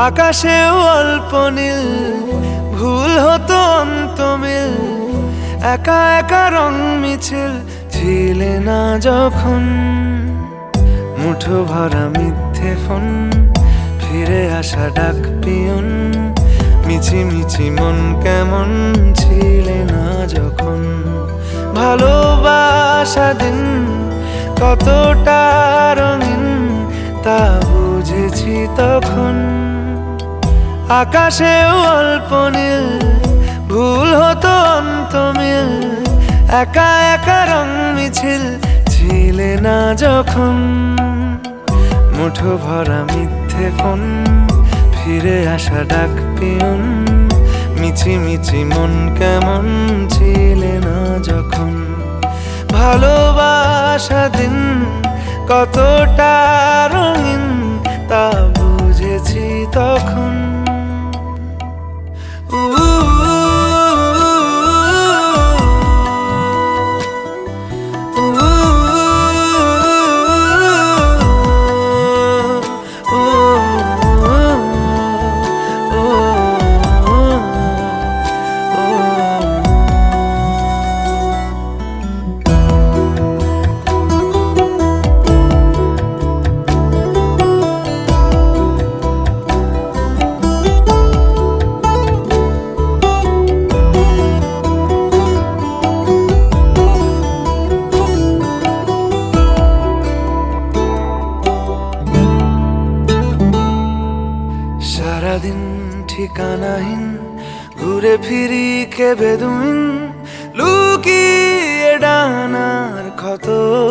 আকাশেও অল্প নীল, ভুল হতো অন্তমিল, একা একা রং মিছিল ছিলে না যখন। মুঠো ভরা মিথ্যে ফোন, ফিরে আসা ডাক পিয়ন, মিছি মিছি মন কেমন ছিলে না যখন। ভালোবাসা দিন কতটা রঙিন তা বুঝেছি তখন। আকাশেও অল্প নীল, ভুল হতো অন্তমিল, একা একা রং মিছিল ছিলে না যখন। মুঠো ভরা মিথ্যে ফোন, ফিরে আসা ডাক পিয়ন, মিছি মিছি মন কেমন ছিলে না যখন। ভালোবাসা দিন কতটা রঙিন তা বুঝেছি তখন। সারাদিন ঠিকানাহীন ঘুরে ফিরি কে বেদুইন, লুকিয়ে ডানার ক্ষত।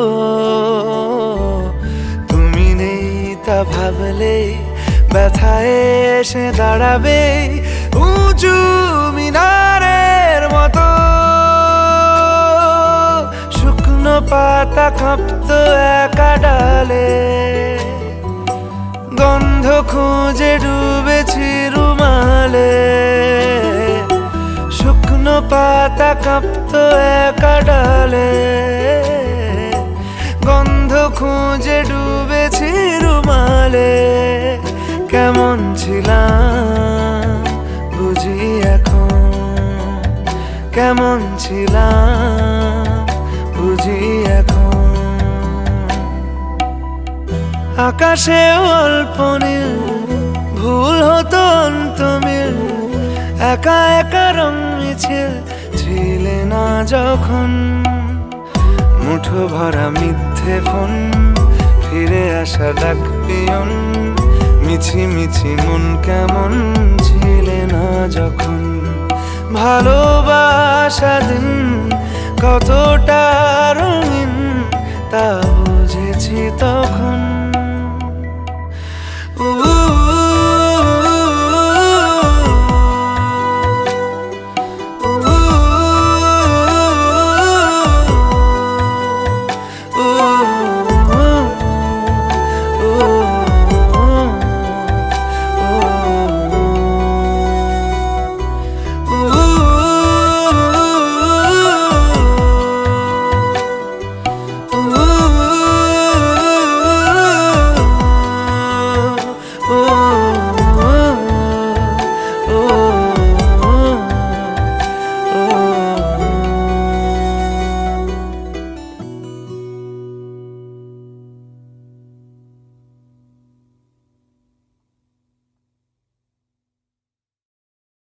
তুমি নেই তা ভাবলে ব্যথায় এসে দাঁড়াবে উঁচু মিনারের মতো। শুকনো পাতা কাঁপতো একা ডালে, গন্ধ খুঁজে ডুবেছি রুমালে। শুকনো পাতা কাঁপতো একা ডালে, গন্ধ খুঁজে ডুবেছি রুমালে। কেমন ছিলাম বুঝি এখন, কেমন ছিলাম বুঝি এখন। আকাশেও অল্প নীল, ভুল হতো অন্তমিল, একা একা রং মিছিল ছিলে না যখন। মুঠো ভরা মিথ্যে ফোন, ফিরে আসা ডাক পিয়ন, মিছি মিছি মন কেমন ছিলে না যখন। ভালোবাসা দিন কতটা রঙিন তা